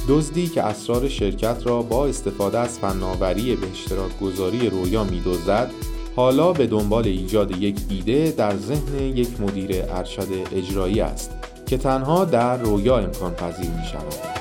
دزدی که اسرار شرکت را با استفاده از فناوری به اشتراک گذاری رویا می‌دزدد، حالا به دنبال ایجاد یک ایده در ذهن یک مدیر ارشد اجرایی است که تنها در رویا امکان پذیر می‌شود.